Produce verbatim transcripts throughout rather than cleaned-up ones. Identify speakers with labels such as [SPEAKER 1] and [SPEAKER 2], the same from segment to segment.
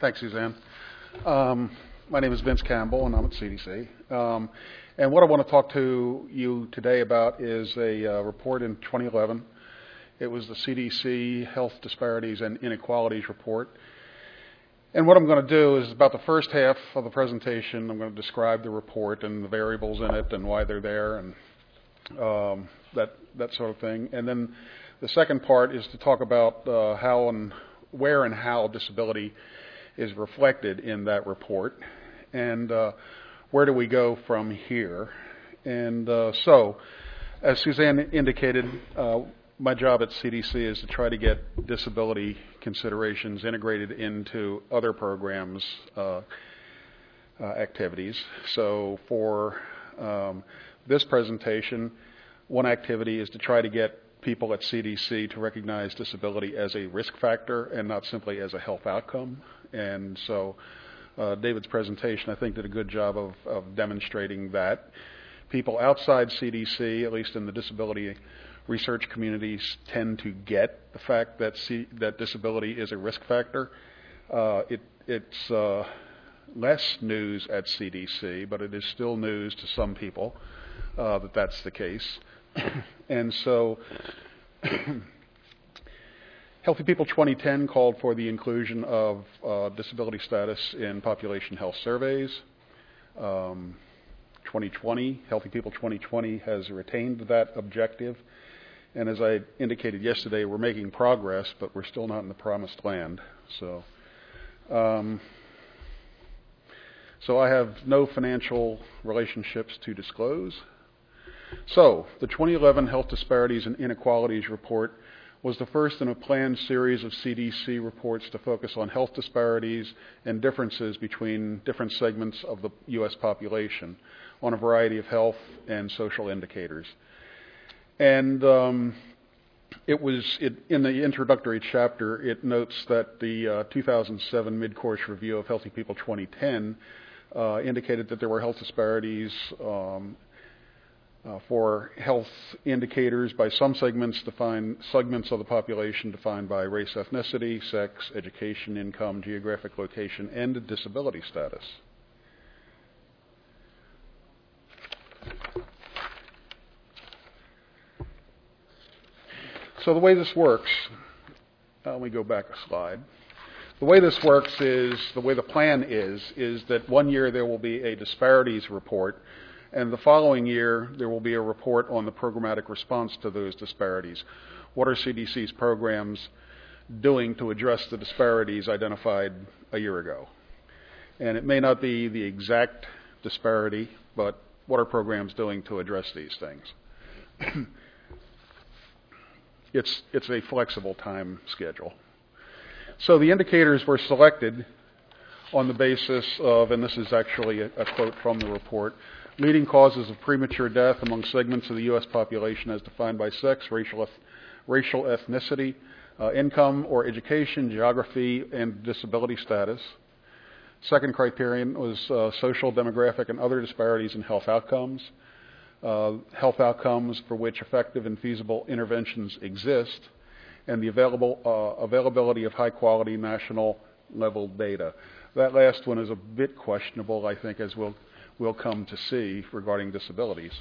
[SPEAKER 1] Thanks, Suzanne. Um, my name is Vince Campbell, and I'm at C D C. Um, and what I want to talk to you today about is a uh, report in twenty eleven. It was the C D C Health Disparities and Inequalities Report. And what I'm going to do is about the first half of the presentation, I'm going to describe the report and the variables in it and why they're there and um, that, that sort of thing. And then the second part is to talk about uh, how and where and how disability is reflected in that report, and uh, where do we go from here. And uh, so, as Suzanne indicated, uh, my job at C D C is to try to get disability considerations integrated into other programs' uh, uh, activities. So for um, this presentation, one activity is to try to get people at C D C to recognize disability as a risk factor and not simply as a health outcome. And so uh, David's presentation, I think, did a good job of, of demonstrating that. People outside C D C, at least in the disability research communities, tend to get the fact that C- that disability is a risk factor. Uh, it, it's uh, less news at C D C, but it is still news to some people uh, that that's the case. And so Healthy People twenty ten called for the inclusion of uh, disability status in population health surveys. Um, twenty twenty, Healthy People twenty twenty has retained that objective. And as I indicated yesterday, we're making progress, but we're still not in the promised land. So, um, so I have no financial relationships to disclose. So, the twenty eleven Health Disparities and Inequalities Report was the first in a planned series of C D C reports to focus on health disparities and differences between different segments of the U S population on a variety of health and social indicators. And um, it was, it, in the introductory chapter, it notes that the uh, two thousand seven mid-course review of Healthy People twenty ten uh, indicated that there were health disparities um, Uh, for health indicators by some segments defined segments of the population defined by race, ethnicity, sex, education, income, geographic location, and disability status. So the way this works, uh, let me go back a slide. The way this works is, the way the plan is, is that one year there will be a disparities report, and the following year, there will be a report on the programmatic response to those disparities. What are C D C's programs doing to address the disparities identified a year ago? And it may not be the exact disparity, but what are programs doing to address these things? it's, it's a flexible time schedule. So the indicators were selected on the basis of, and this is actually a, a quote from the report, leading causes of premature death among segments of the U S population as defined by sex, racial, racial ethnicity, uh, income or education, geography, and disability status. Second criterion was uh, social, demographic, and other disparities in health outcomes. Uh, health outcomes for which effective and feasible interventions exist, and the available uh, availability of high-quality national-level data. That last one is a bit questionable, I think, as we'll we'll come to see regarding disabilities.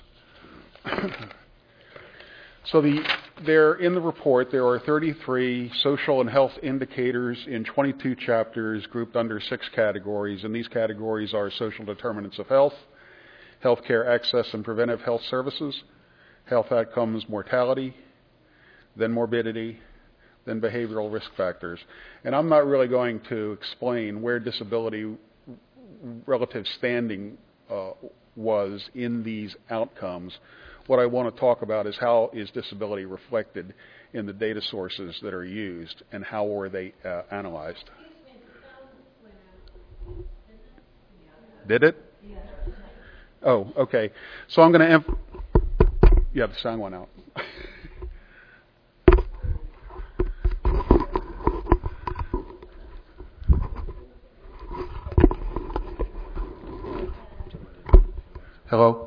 [SPEAKER 1] So the, there in the report, there are thirty-three social and health indicators in twenty-two chapters grouped under six categories, and these categories are social determinants of health, healthcare access and preventive health services, health outcomes, mortality, then morbidity, then behavioral risk factors. And I'm not really going to explain where disability relative standing uh, was in these outcomes. What I want to talk about is how is disability reflected in the data sources that are used and how were they uh, analyzed. Did it? Oh, okay. So I'm going to... Em- yeah, the sound went out. Hello?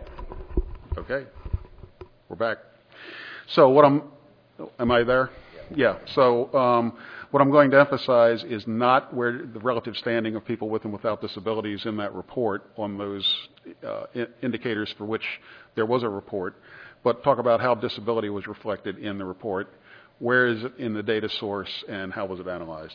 [SPEAKER 1] Okay. We're back. So what I'm... Am I there? Yeah, so um, what I'm going to emphasize is not where the relative standing of people with and without disabilities in that report on those uh, I- indicators for which there was a report, but talk about how disability was reflected in the report, where is it in the data source, and how was it analyzed.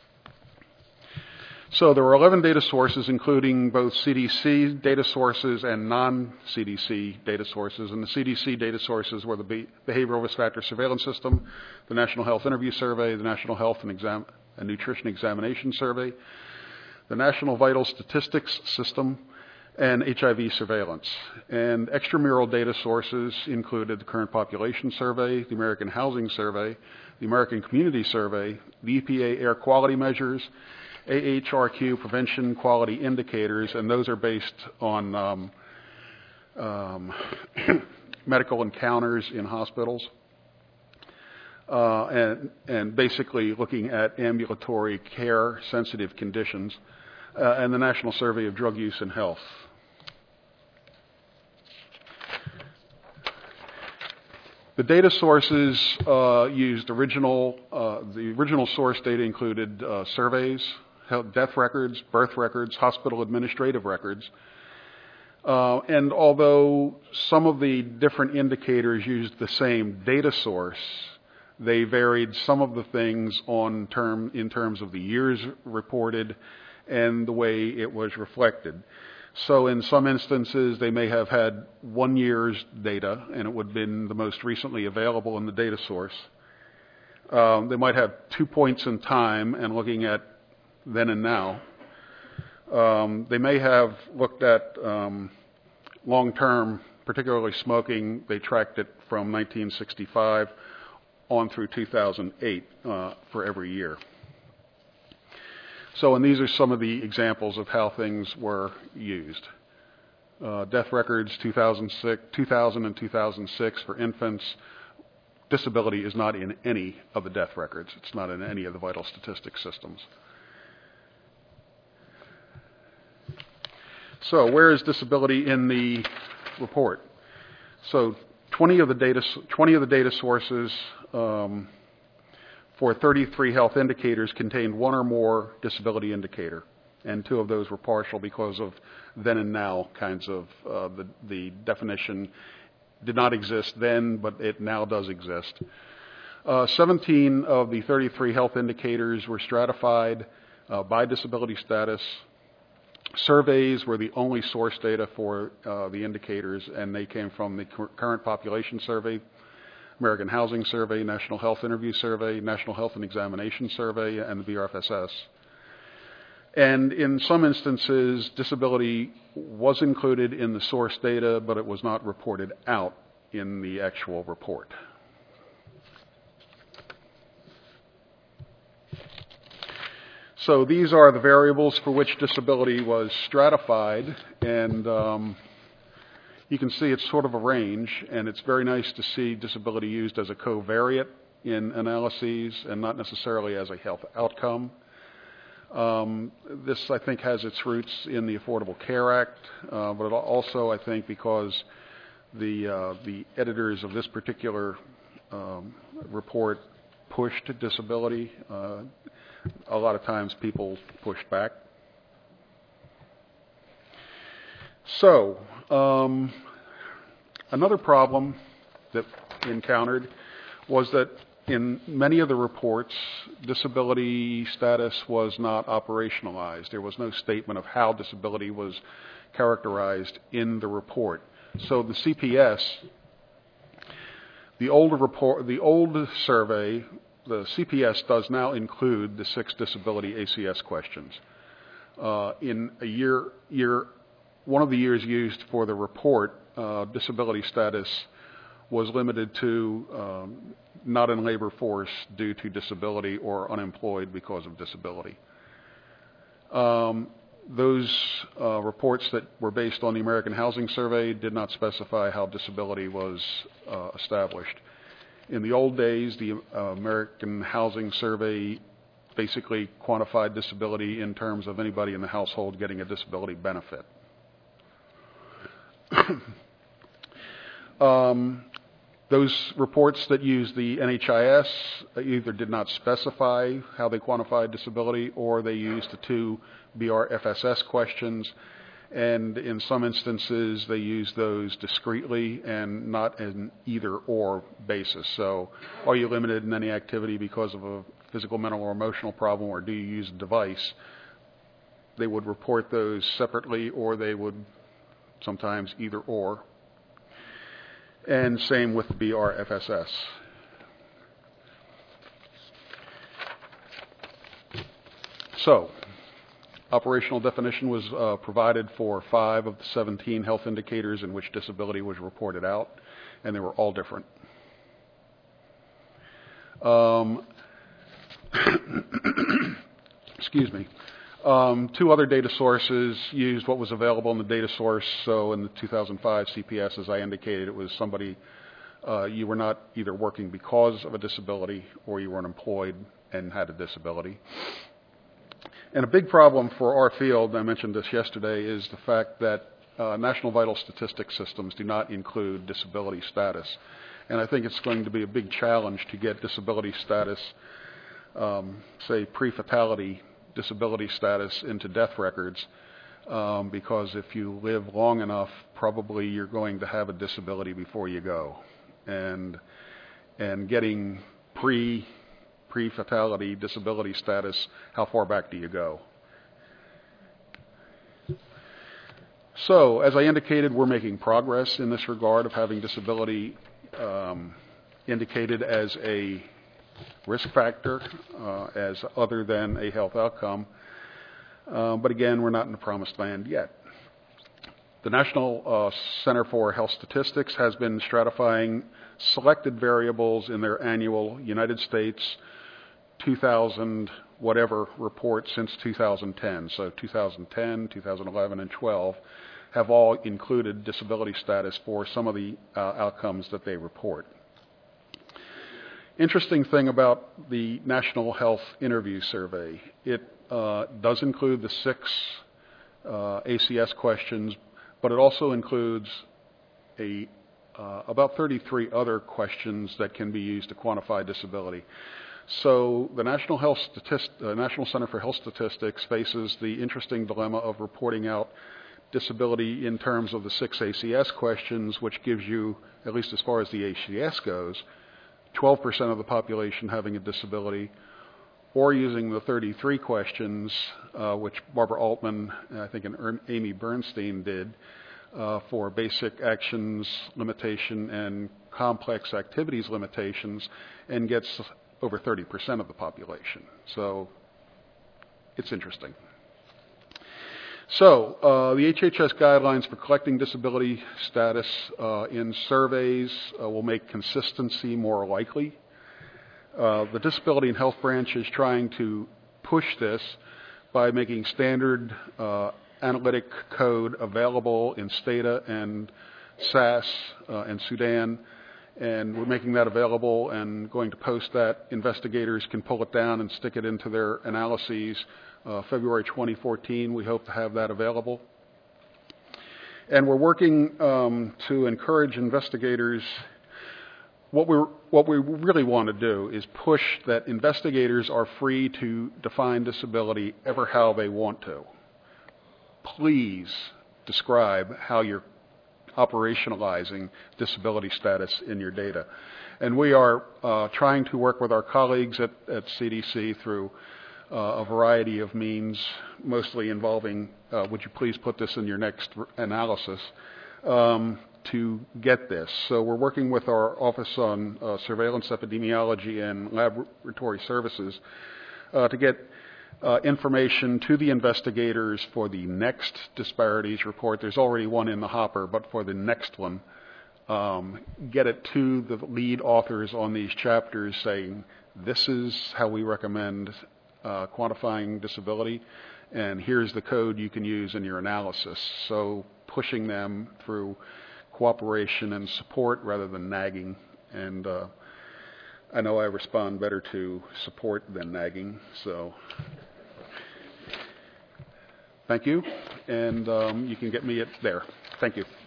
[SPEAKER 1] So there were eleven data sources, including both C D C data sources and non-C D C data sources. And the C D C data sources were the Be- Behavioral Risk Factor Surveillance System, the National Health Interview Survey, the National Health and, Exam- and Nutrition Examination Survey, the National Vital Statistics System, and H I V surveillance. And extramural data sources included the Current Population Survey, the American Housing Survey, the American Community Survey, the E P A Air Quality Measures, A H R Q Prevention Quality Indicators, and those are based on um, um, medical encounters in hospitals, uh, and, and basically looking at ambulatory care sensitive conditions, uh, and the National Survey of Drug Use and Health. The data sources uh, used original, uh, the original source data included uh, surveys, death records, birth records, hospital administrative records. Uh, and although some of the different indicators used the same data source, they varied some of the things on term, in terms of the years reported and the way it was reflected. So in some instances, they may have had one year's data, and it would have been the most recently available in the data source. Um, they might have two points in time and looking at then and now. Um, they may have looked at um, long-term, particularly smoking. They tracked it from nineteen sixty-five on through two thousand eight uh, for every year. So, and these are some of the examples of how things were used. Uh, death records, two thousand six, two thousand and two thousand six for infants. Disability is not in any of the death records. It's not in any of the vital statistics systems. So where is disability in the report? So twenty of the data, twenty of the data sources um, for thirty-three health indicators contained one or more disability indicator, and two of those were partial because of then and now kinds of uh, the, the definition did not exist then, but it now does exist. Uh, seventeen of the thirty-three health indicators were stratified uh, by disability status. Surveys were the only source data for uh, the indicators, and they came from the Current Population Survey, American Housing Survey, National Health Interview Survey, National Health and Examination Survey, and the B R F S S. And in some instances, disability was included in the source data, but it was not reported out in the actual report. So these are the variables for which disability was stratified, and um, you can see it's sort of a range, and it's very nice to see disability used as a covariate in analyses and not necessarily as a health outcome. Um, this, I think, has its roots in the Affordable Care Act, uh, but also, I think, because the, uh, the editors of this particular um, report pushed disability. Uh, a lot of times people pushed back. So, um, another problem that we encountered was that in many of the reports, disability status was not operationalized. There was no statement of how disability was characterized in the report. So the C P S, the old report, the old survey, the C P S does now include the six disability A C S questions. Uh, in a year, year, one of the years used for the report, uh, disability status was limited to um, not in labor force due to disability or unemployed because of disability. Um, those uh, reports that were based on the American Housing Survey did not specify how disability was uh, established. In the old days, the uh, American Housing Survey basically quantified disability in terms of anybody in the household getting a disability benefit. um, Those reports that use the N H I S either did not specify how they quantified disability, or they used the two B R F S S questions, and in some instances they use those discretely and not an either-or basis. So are you limited in any activity because of a physical, mental, or emotional problem, or do you use a device? They would report those separately, or they would sometimes either-or. And same with the B R F S S. So, operational definition was uh, provided for five of the seventeen health indicators in which disability was reported out, and they were all different. Um, excuse me. Um, two other data sources used what was available in the data source. So in the two thousand five C P S, as I indicated, it was somebody, uh, you were not either working because of a disability or you weren't employed and had a disability. And a big problem for our field, I mentioned this yesterday, is the fact that uh, National Vital Statistics systems do not include disability status. And I think it's going to be a big challenge to get disability status, um, say pre-fatality disability status into death records, um, because if you live long enough, probably you're going to have a disability before you go. And and getting pre pre-fatality disability status, how far back do you go? So, as I indicated, we're making progress in this regard of having disability um, indicated as a risk factor, uh, as other than a health outcome. Uh, but again, we're not in the promised land yet. The National uh, Center for Health Statistics has been stratifying selected variables in their annual United States two thousand whatever report since two thousand ten. So two thousand ten, two thousand eleven, and twelve have all included disability status for some of the uh, outcomes that they report. Interesting thing about the National Health Interview Survey, it uh, does include the six uh, A C S questions, but it also includes a, uh, about thirty-three other questions that can be used to quantify disability. So the National, Health Statist- uh, National Center for Health Statistics faces the interesting dilemma of reporting out disability in terms of the six A C S questions, which gives you, at least as far as the A C S goes, twelve percent of the population having a disability, or using the thirty-three questions, uh, which Barbara Altman, and I think and Amy Bernstein did, uh, for basic actions limitation and complex activities limitations, and gets over thirty percent of the population. So it's interesting. So uh, the H H S guidelines for collecting disability status uh, in surveys uh, will make consistency more likely. Uh, the Disability and Health Branch is trying to push this by making standard uh, analytic code available in STATA and S A S uh, and Sudan, and we're making that available and going to post that. Investigators can pull it down and stick it into their analyses. Uh, February twenty fourteen, we hope to have that available. And we're working um, to encourage investigators. What we what we really want to do is push that investigators are free to define disability ever how they want to. Please describe how you're operationalizing disability status in your data. And we are uh, trying to work with our colleagues at, at C D C through Uh, a variety of means, mostly involving, uh, would you please put this in your next analysis, um, to get this. So we're working with our Office on uh, Surveillance Epidemiology and Laboratory Services uh, to get uh, information to the investigators for the next disparities report. There's already one in the hopper, but for the next one, um, get it to the lead authors on these chapters saying, this is how we recommend Uh, quantifying disability, and here's the code you can use in your analysis. So pushing them through cooperation and support rather than nagging. And uh, I know I respond better to support than nagging. So thank you, and um, you can get me at there. Thank you.